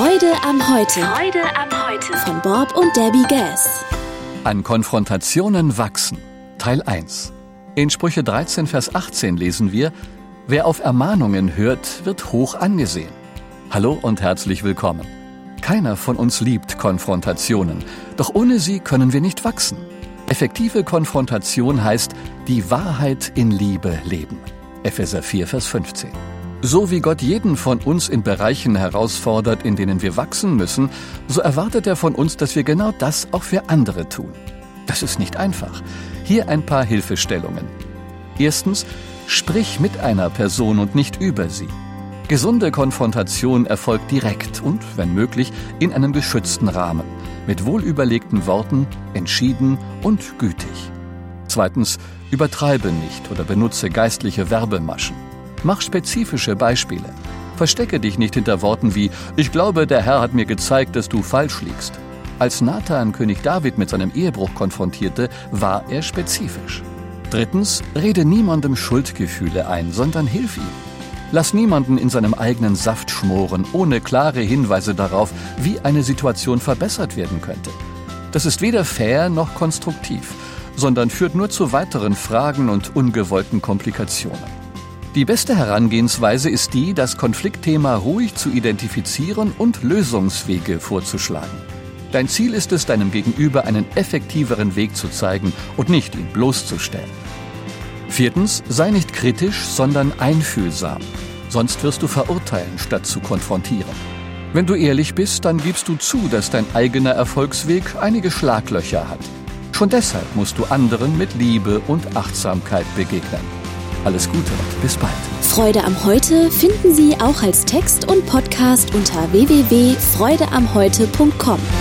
Freude am Heute. Freude am Heute. Von Bob und Debbie Gass. An Konfrontationen wachsen. Teil 1. In Sprüche 13, Vers 18 lesen wir: Wer auf Ermahnungen hört, wird hoch angesehen. Hallo und herzlich willkommen. Keiner von uns liebt Konfrontationen, doch ohne sie können wir nicht wachsen. Effektive Konfrontation heißt, die Wahrheit in Liebe leben. Epheser 4, Vers 15. So wie Gott jeden von uns in Bereichen herausfordert, in denen wir wachsen müssen, so erwartet er von uns, dass wir genau das auch für andere tun. Das ist nicht einfach. Hier ein paar Hilfestellungen. Erstens, sprich mit einer Person und nicht über sie. Gesunde Konfrontation erfolgt direkt und, wenn möglich, in einem geschützten Rahmen, mit wohlüberlegten Worten, entschieden und gütig. Zweitens, übertreibe nicht oder benutze geistliche Werbemaschen. Mach spezifische Beispiele. Verstecke dich nicht hinter Worten wie: Ich glaube, der Herr hat mir gezeigt, dass du falsch liegst. Als Nathan König David mit seinem Ehebruch konfrontierte, war er spezifisch. Drittens, rede niemandem Schuldgefühle ein, sondern hilf ihm. Lass niemanden in seinem eigenen Saft schmoren, ohne klare Hinweise darauf, wie eine Situation verbessert werden könnte. Das ist weder fair noch konstruktiv, sondern führt nur zu weiteren Fragen und ungewollten Komplikationen. Die beste Herangehensweise ist die, das Konfliktthema ruhig zu identifizieren und Lösungswege vorzuschlagen. Dein Ziel ist es, deinem Gegenüber einen effektiveren Weg zu zeigen und nicht ihn bloßzustellen. Viertens, sei nicht kritisch, sondern einfühlsam. Sonst wirst du verurteilen, statt zu konfrontieren. Wenn du ehrlich bist, dann gibst du zu, dass dein eigener Erfolgsweg einige Schlaglöcher hat. Schon deshalb musst du anderen mit Liebe und Achtsamkeit begegnen. Alles Gute und bis bald. Freude am Heute finden Sie auch als Text und Podcast unter www.freudeamheute.com.